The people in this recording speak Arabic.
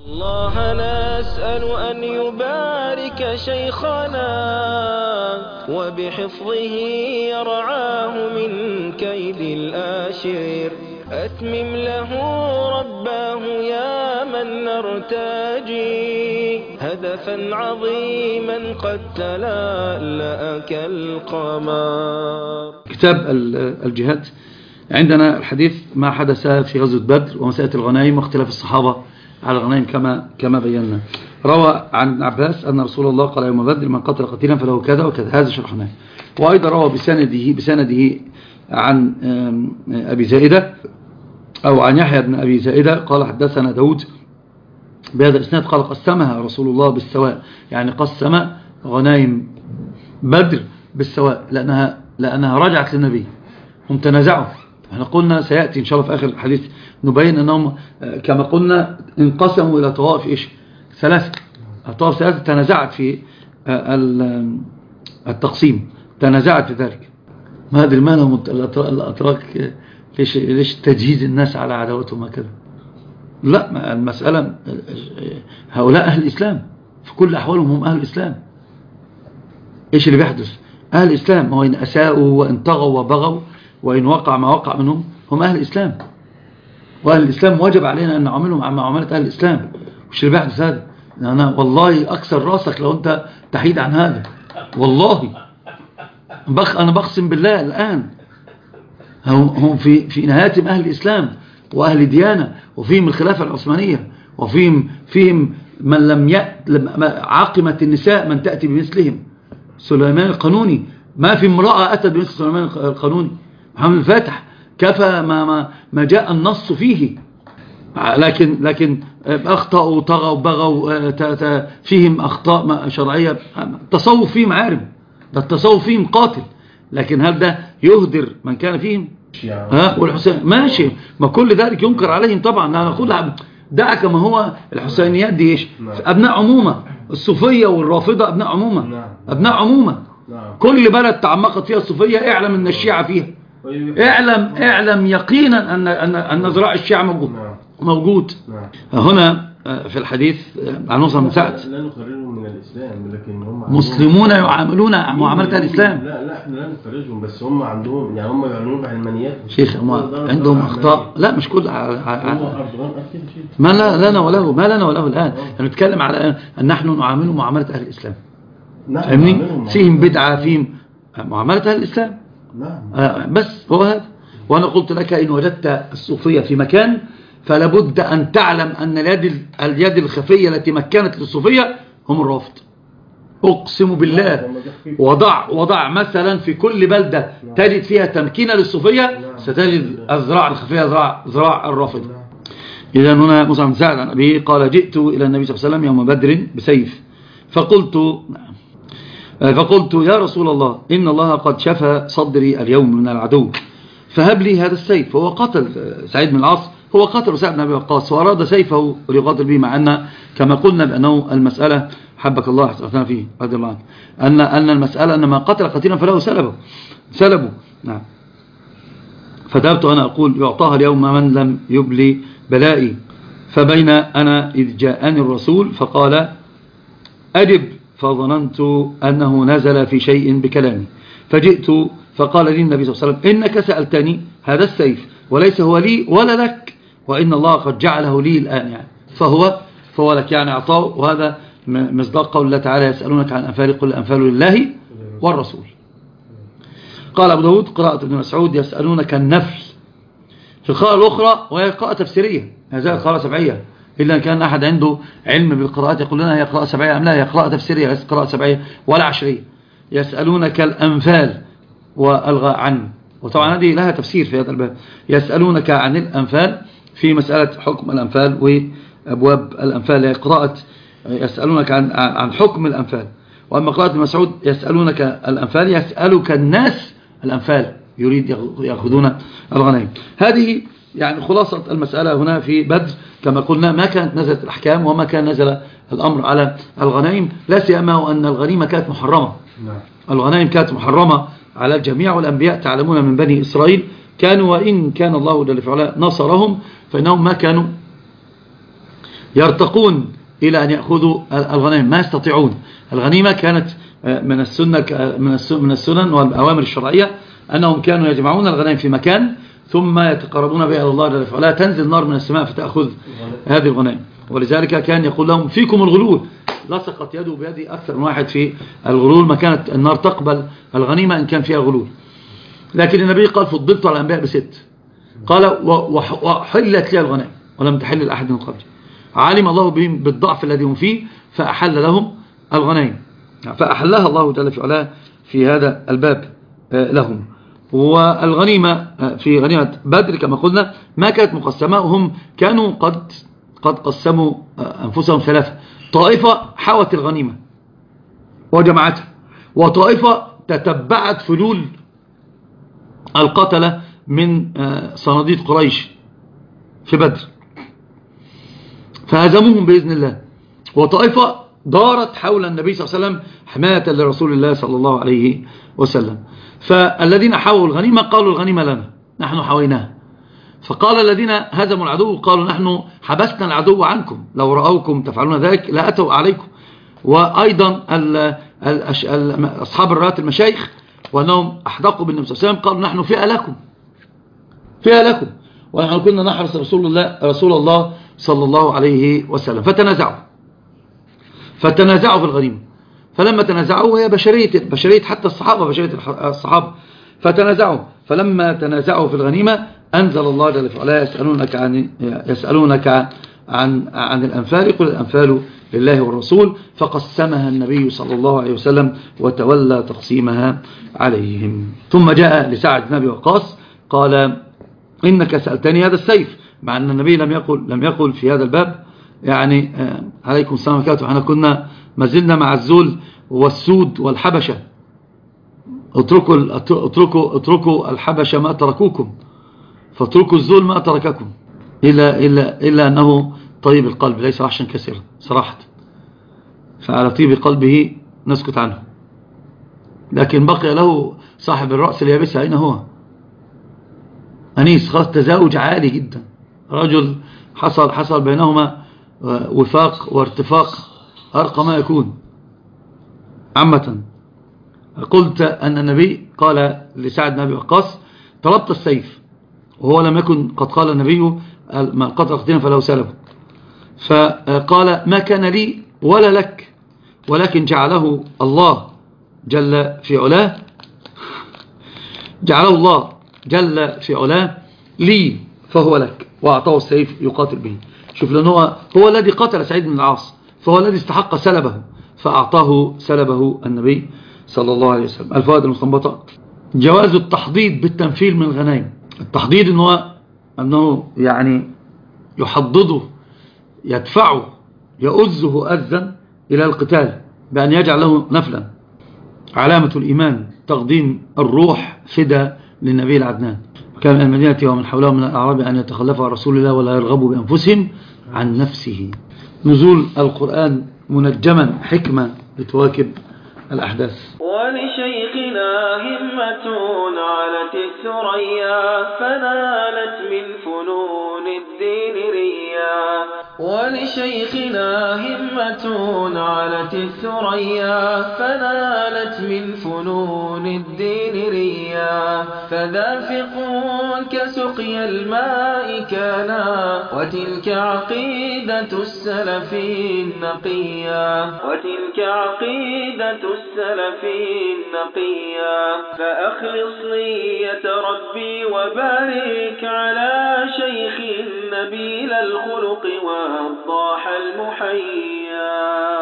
الله نسأل أن يبارك شيخنا وبحفظه يرعاه من كيد الآشر. أتمم له رباه يا من نرتجي هدفا عظيما قد تلألأ كالقمر. كتاب الجهاد عندنا الحديث ما حدث في غزوة بدر ومسألة الغنائم واختلاف الصحابة على الغنائم كما بينا. روى عن ابن عباس أن رسول الله قال يوم بدر من قتل قتيلا فله كذا وكذا، هذا شرحناه. وأيضا روى بسنده عن أبي زائدة أو عن يحيى بن أبي زائدة قال حدثنا داود بهذا الإسناد قال قسمها رسول الله بالسواء، يعني قسم غنائم بدر بالسواء لأنها رجعت للنبي. هم تنازعوا، احنا قلنا سيأتي إن شاء الله في آخر الحديث نبين أنهم كما قلنا انقسموا إلى طوائف ثلاثة. الطوائف ثلاثة تنازعت في التقسيم، تنازعت في ذلك. ما أدري ما لهم الأتراك ليش تجهيز الناس على عداوتهم هكذا. لا، المسألة هؤلاء أهل الإسلام في كل أحوالهم، هم أهل الإسلام. إيش اللي بيحدث؟ أهل الإسلام، وإن أساءوا وإن طغوا وبغوا وإن وقع ما وقع منهم هم أهل الإسلام. وأهل الإسلام واجب علينا أن نعاملهم على معاملة أهل الإسلام. وش اللي بيحدث هذا؟ أنا والله أكسر راسك لو أنت تحيد عن هذا. والله أنا بقسم بالله الآن هم في نهايتهم أهل الإسلام وأهل ديانة، وفيهم الخلافة العثمانية، وفيهم من لم عاقمت النساء من تأتي بمثلهم. سليمان القانوني، ما في امرأة أتت بمثل سليمان القانوني. محمد الفاتح كفى ما جاء النص فيه، لكن أخطأوا وطغوا وبغوا، فيهم أخطاء شرعية. التصوف فيهم عارم، ده التصوف فيهم قاتل، لكن هل ده يهدر من كان فيهم؟ والحسين ماشي، ما كل ذلك ينكر عليهم طبعا. أنا أقول دعك ما هو الحسينيات دي إيش؟ أبناء عمومة. الصوفية والرافضة أبناء عمومة، أبناء عمومة. كل بلد تعمقت فيها الصوفية اعلم أن الشيعة فيها. اعلم يقينا أن ذراع الشيعة موجود. هنا في الحديث عن نصر بن سعد لا نخرجهم من الإسلام، لكن هم مسلمون يعاملون معاملة الإسلام. لا احنا لا نخرجهم، بس هم عندهم، يعني هم يعلنون بعلمانيات شيخ، عندهم أخطاء. لا مش كل ما لنا وله الآن. نتكلم على أن نحن نعامل معاملة أهل الإسلام. فهمني؟ فيهم بدعة، فيهم معاملة أهل الإسلام. بس هو هذا. وأنا قلت لك إن وجدت الصوفية في مكان فلابد أن تعلم أن اليد الخفية التي مكنت للصوفية هم الرافض. أقسم بالله. وضع مثلا في كل بلدة تجد فيها تمكينة للصوفية ستجد الذراع الخفية ذراع الرافض. إذا هنا مصعب بن سعد عن أبيه قال جئت إلى النبي صلى الله عليه وسلم يوم بدر بسيف فقلت يا رسول الله إن الله قد شفى صدري اليوم من العدو فهب لي هذا السيف. هو قتل سعيد بن العاص، هو قتل سعد بن أبي وقاص وأراد سيفه ليقاتل به، مع أن كما قلنا بأنه المسألة حبك الله حسنا فيه رضي الله عنه أن المسألة أن ما قتل قتيلا فله سلبه. نعم. فذهبت أنا أقول يعطاها اليوم من لم يبلي بلائي. فبين أنا إذ جاءني الرسول فقال أجب، فظننت أنه نزل في شيء بكلامي. فجئت فقال لي النبي صلى الله عليه وسلم إنك سألتني هذا السيف وليس هو لي ولا لك، وإن الله قد جعله لي الآن، يعني فهو لك، يعني أعطاه. وهذا مصداق قول الله تعالى يسألونك عن الأنفال قل الأنفال لله والرسول. قال أبو داود قراءة ابن مسعود يسألونك النفل. في القراءة الأخرى وهي قراءة تفسيرية، هذه قراءة سبعية، إلا أن كان أحد عنده علم بالقراءات يقول لنا هي قراءة سبعية أم لا، هي قراءة تفسيرية ليست قراءة سبعية ولا عشرية. يسألونك الأنفال وألغى عنه، وطبعا هذه لها تفسير في هذا الباب. يسألونك عن الأنفال في مسألة حكم الأنفال وأبواب الأنفال، هي قراءة يسألونك عن حكم الأنفال. وأما قراءة ابن مسعود يسألونك الأنفال يسألك الناس الأنفال، يريد يأخذون الغنائم. هذه يعني خلاصة المسألة هنا في بدر. كما قلنا ما كانت نزلت الأحكام وما كان نزل الأمر على الغنائم، لا سيما وأن الغنيمة كانت محرمة. الغنائم كانت محرمة على الجميع، والأنبياء تعلمون من بني إسرائيل كانوا، وإن كان الله جل وعلا نصرهم، فإنهم يرتقون إلى أن يأخذوا الغنائم، ما يستطيعون. الغنيمة كانت من السنة من السنن والأوامر الشرعية أنهم كانوا يجمعون الغنائم في مكان ثم يتقربون بها إلى الله جل وعلا، تنزل نار من السماء فتأخذ هذه الغنائم. ولذلك كان يقول لهم فيكم الغلول، لصقت يده بيد أكثر من واحد في الغلول، ما كانت النار تقبل الغنيمة إن كان فيها غلول. لكن النبي قال فضلت على الأنبياء بست، قال وحلت لي الغنائم ولم تحل لأحد من قبلي. علم الله بهم بالضعف الذي هم فيه فأحل لهم الغنائم، فأحلها الله جل وعلا في هذا الباب لهم. والغنيمة في غنيمة بدر كما قلنا ما كانت مقسمة، وهم كانوا قد قسموا أنفسهم ثلاثة: طائفة حوت الغنيمة وجمعتها، وطائفة تتبعت فلول القتلة من صناديد قريش في بدر فهزموهم بإذن الله، وطائفة دارت حول النبي صلى الله عليه وسلم حماية لرسول الله صلى الله عليه وسلم. فالذين حاولوا الغنيمة قالوا الغنيمة لنا، نحن حويناها. فقال الذين هزموا العدو قالوا نحن حبسنا العدو عنكم، لو رأوكم تفعلون ذلك لا أتوا عليكم. وأيضا أصحاب الرايات المشايخ وأنهم أحدقوا بالنبي صلى الله عليه وسلم قالوا نحن فئة لكم ونحن كنا نحرس رسول الله صلى الله عليه وسلم. فتنازعوا في الغنيمة. فلما تنازعوا وهي بشرية حتى الصحابة فتنازعوا. فلما تنازعوا في الغنيمة أنزل الله جل وعلا يسألونك عن الأنفال، قل الأنفال لله والرسول، فقسمها النبي صلى الله عليه وسلم وتولى تقسيمها عليهم. ثم جاء لسعد بن أبي وقاص قال إنك سألتني هذا السيف، مع أن النبي لم يقل في هذا الباب يعني عليكم السلام عليكم، احنا كنا ما زلنا مع الذل والسود والحبشة، اتركوا الحبشة ما تركوكم، فاتركوا الذل ما ترككم، إلا أنه طيب القلب ليس وحشا كثيرا صراحة، فعلى طيب قلبه نسكت عنه. لكن بقي له صاحب الرأس اليابسة، أين هو؟ أنيس، خلاص تزاوج عالي جدا، رجل حصل بينهما وفاق وارتفاق أرقى ما يكون. عامة قلت أن النبي قال لسعد بن أبي وقاص طلبت السيف، وهو لم يكن قد قال النبي من قتل قتيلا فله سلبه، فقال ما كان لي ولا لك، ولكن جعله الله جل في علاه لي فهو لك، وأعطاه السيف يقاتل به. شوف، لأنه هو الذي قتل سعيد بن العاص، فهو الذي استحق سلبه، فأعطاه سلبه النبي صلى الله عليه وسلم. الفوائد المستنبطة: جواز التحضيض بالتنفيل من الغنائم. التحضيض أنه يعني يحضضه، يدفعه، يؤزه أزا إلى القتال بأن يجعل له نفلا. علامة الإيمان تقديم الروح فدا للنبي العدنان. كان من المدينة ومن حولهم من الأعراب أن يتخلفوا عن رسول الله ولا يرغبوا بأنفسهم عن نفسه. نزول القرآن منجما حكمة لتواكب الأحداث. ولشيخنا همة علت الثريا فنالت من فنون الدين ريا. ولشيخنا همة علت الثريا فنالت من فنون الدين ريا. فذافق كسقي الماء كانا وتلك عقيدة السلف النقيا. فأخلص نية ربي وبارك على شيخ نبيل الخلق والضاح المحيا.